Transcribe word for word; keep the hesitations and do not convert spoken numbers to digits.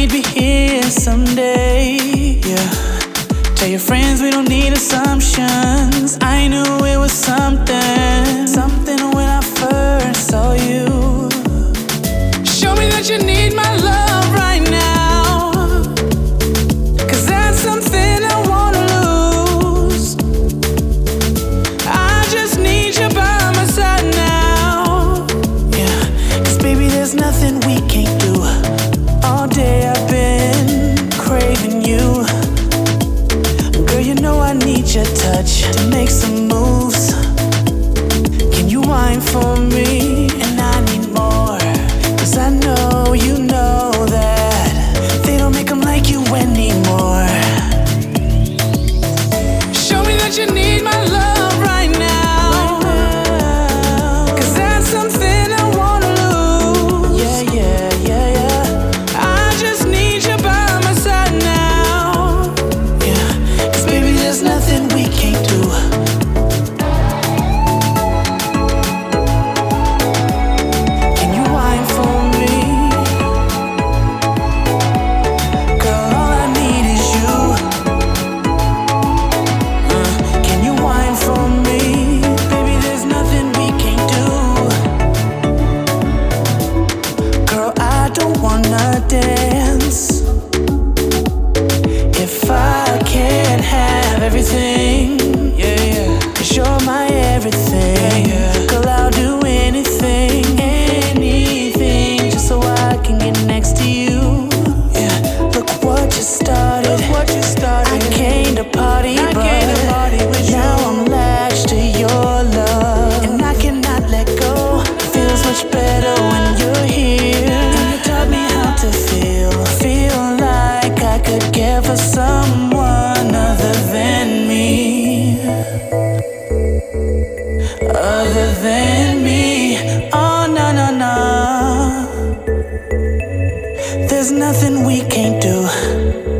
we'd be here someday. Yeah. Tell your friends we don't need assumptions. I knew it was something, something when I first saw you. Show me that you need my love right now, 'cause that's something I wanna lose. I just need you by my side now. Yeah, 'cause baby there's nothing we can't do. All day I've been craving you. Girl, you know I need your touch to make some moves. Can you whine for me? And I need more, 'cause I know you know that they don't make them like you anymore. Show me that you need my love right now, 'cause that's something I wanna lose. Yeah, yeah, yeah, yeah. I just need you by my side now. Yeah, 'cause baby there's nothing we can't do. Can you whine for me? Girl, all I need is you. Uh, can you whine for me? Baby, there's nothing we can't do. Girl, I don't wanna dance if I can't have everything. Yeah, yeah. 'Cause you're my everything. Yeah. Girl, I'll do anything, anything, just so I can get next to you. Yeah. Look what you started. Look what you started. I came to party, I but came to party with now you. I'm latched to your love, and I cannot let go. Feels much better when you're here. And you taught me how to feel. Feel like I could care for someone other than me. Other than me. Oh, no, no, no. There's nothing we can't do.